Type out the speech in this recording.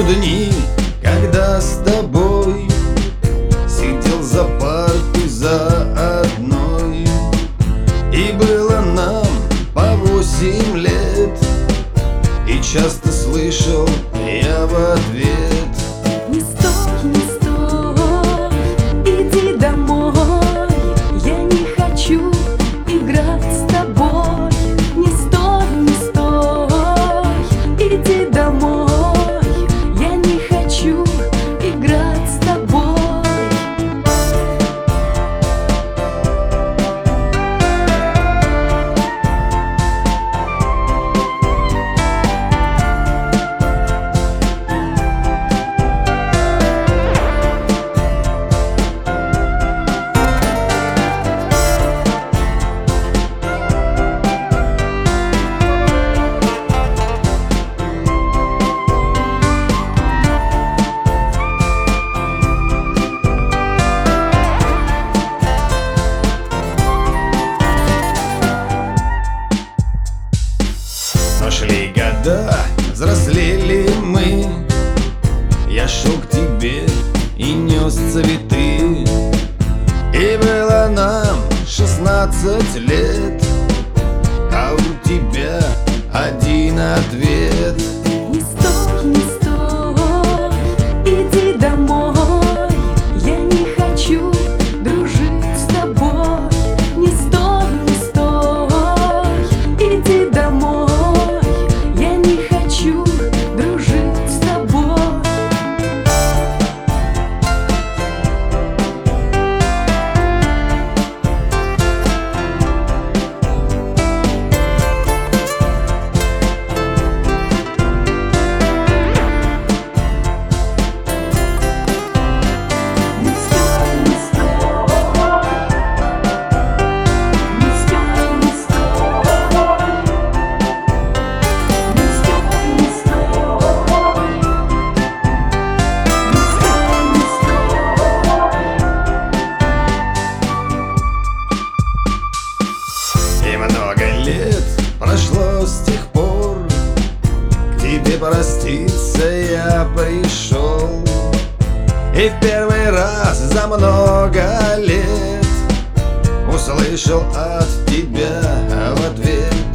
дни, когда с тобой сидел за партой за одной, и было нам по 8 лет, и часто слышал я в ответ: не стой, не стой, иди домой, я не хочу играть с тобой. Не стой, не стой, иди домой, я не хочу играть с тобой. Но шли года, взрослели мы, я шел к тебе и нес цветы, и было нам 16 лет, а у тебя один ответ: Не стой, не стой, иди домой, я не хочу дружить с тобой. Не стой, не стой, иди домой, я не хочу дружить с тобой. И много лет прошло с тех пор, к тебе проститься я пришел, и в первый раз за много лет услышал от тебя в ответ: